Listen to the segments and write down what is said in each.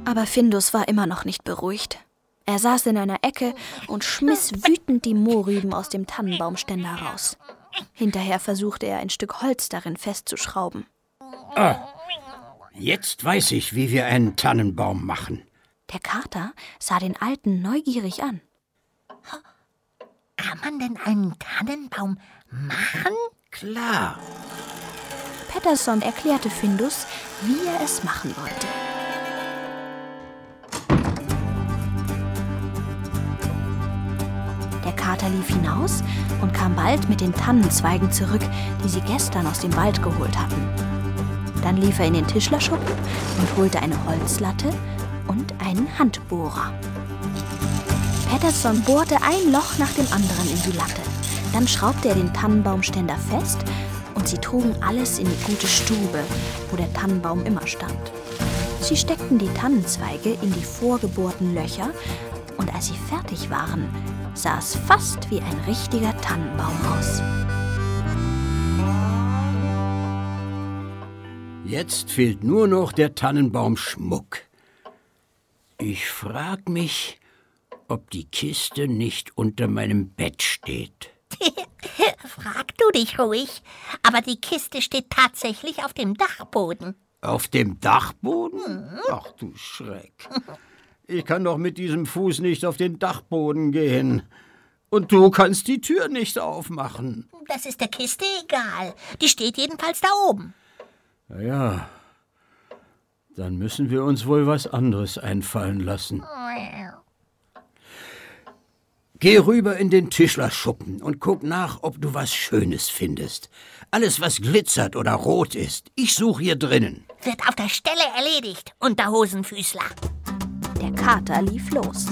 Aber Findus war immer noch nicht beruhigt. Er saß in einer Ecke und schmiss wütend die Mohrrüben aus dem Tannenbaumständer raus. Hinterher versuchte er, ein Stück Holz darin festzuschrauben. Jetzt weiß ich, wie wir einen Tannenbaum machen. Der Kater sah den Alten neugierig an. Kann man denn einen Tannenbaum machen? Klar. Pettersson erklärte Findus, wie er es machen wollte. Der Kater lief hinaus und kam bald mit den Tannenzweigen zurück, die sie gestern aus dem Wald geholt hatten. Dann lief er in den Tischlerschuppen und holte eine Holzlatte und einen Handbohrer. Pettersson bohrte ein Loch nach dem anderen in die Latte. Dann schraubte er den Tannenbaumständer fest und sie trugen alles in die gute Stube, wo der Tannenbaum immer stand. Sie steckten die Tannenzweige in die vorgebohrten Löcher und als sie fertig waren, sah es fast wie ein richtiger Tannenbaum aus. Jetzt fehlt nur noch der Tannenbaumschmuck. Ich frag mich, ob die Kiste nicht unter meinem Bett steht. Frag du dich ruhig. Aber die Kiste steht tatsächlich auf dem Dachboden. Auf dem Dachboden? Ach du Schreck. Ich kann doch mit diesem Fuß nicht auf den Dachboden gehen. Und du kannst die Tür nicht aufmachen. Das ist der Kiste egal. Die steht jedenfalls da oben. Na ja, dann müssen wir uns wohl was anderes einfallen lassen. Geh rüber in den Tischlerschuppen und guck nach, ob du was Schönes findest. Alles, was glitzert oder rot ist. Ich suche hier drinnen. Wird auf der Stelle erledigt, Unterhosenfüßler. Der Kater lief los.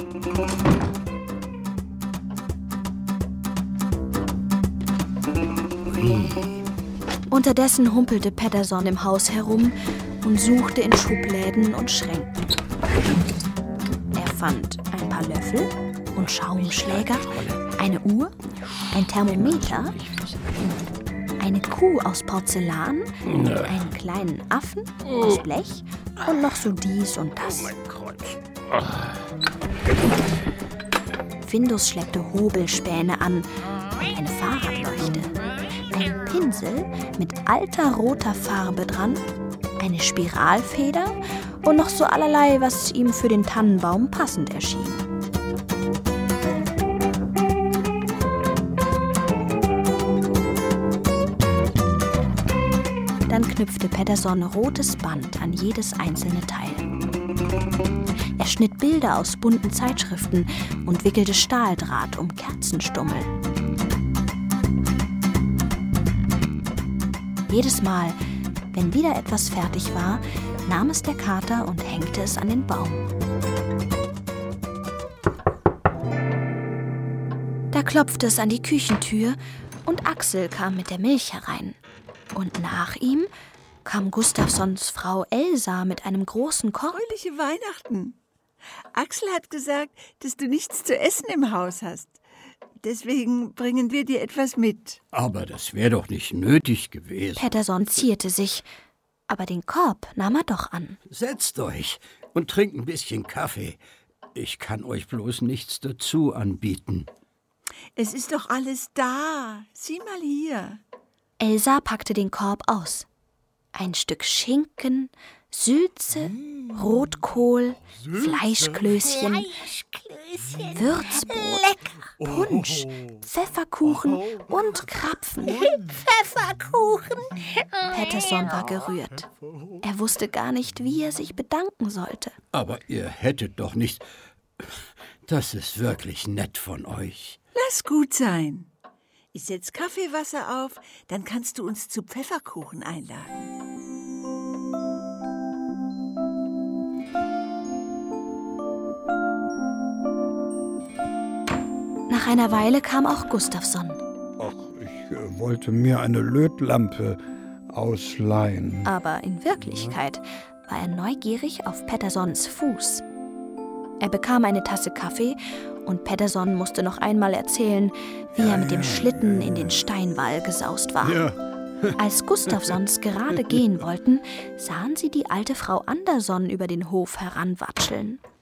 Unterdessen humpelte Pettersson im Haus herum und suchte in Schubläden und Schränken. Er fand ein paar Löffel und Schaumschläger, eine Uhr, ein Thermometer, eine Kuh aus Porzellan, einen kleinen Affen aus Blech und noch so dies und das. Findus schleppte Hobelspäne an und eine Fahrradleuchte, ein Pinsel mit alter roter Farbe dran, eine Spiralfeder und noch so allerlei, was ihm für den Tannenbaum passend erschien. Dann knüpfte Pettersson rotes Band an jedes einzelne Teil. Er schnitt Bilder aus bunten Zeitschriften und wickelte Stahldraht um Kerzenstummel. Jedes Mal, wenn wieder etwas fertig war, nahm es der Kater und hängte es an den Baum. Da klopfte es an die Küchentür und Axel kam mit der Milch herein. Und nach ihm kam Gustafssons Frau Elsa mit einem großen Korb. Fröhliche Weihnachten. Axel hat gesagt, dass du nichts zu essen im Haus hast. Deswegen bringen wir dir etwas mit. Aber das wäre doch nicht nötig gewesen. Pettersson zierte sich, aber den Korb nahm er doch an. Setzt euch und trinkt ein bisschen Kaffee. Ich kann euch bloß nichts dazu anbieten. Es ist doch alles da. Sieh mal hier. Elsa packte den Korb aus. Ein Stück Schinken, Sülze, Rotkohl, Fleischklößchen, Würzbrot, Punsch, Pfefferkuchen und Krapfen. Pfefferkuchen. Pettersson war gerührt. Er wusste gar nicht, wie er sich bedanken sollte. Aber ihr hättet doch nicht... Das ist wirklich nett von euch. Lass gut sein. Ich setz Kaffeewasser auf, dann kannst du uns zu Pfefferkuchen einladen. Nach einer Weile kam auch Gustafsson. Ach, ich wollte mir eine Lötlampe ausleihen. Aber in Wirklichkeit war er neugierig auf Petterssons Fuß. Er bekam eine Tasse Kaffee und Pettersson musste noch einmal erzählen, wie er mit dem Schlitten in den Steinwall gesaust war. Ja, Als Gustafssons gerade gehen wollten, sahen sie die alte Frau Andersson über den Hof heranwatscheln.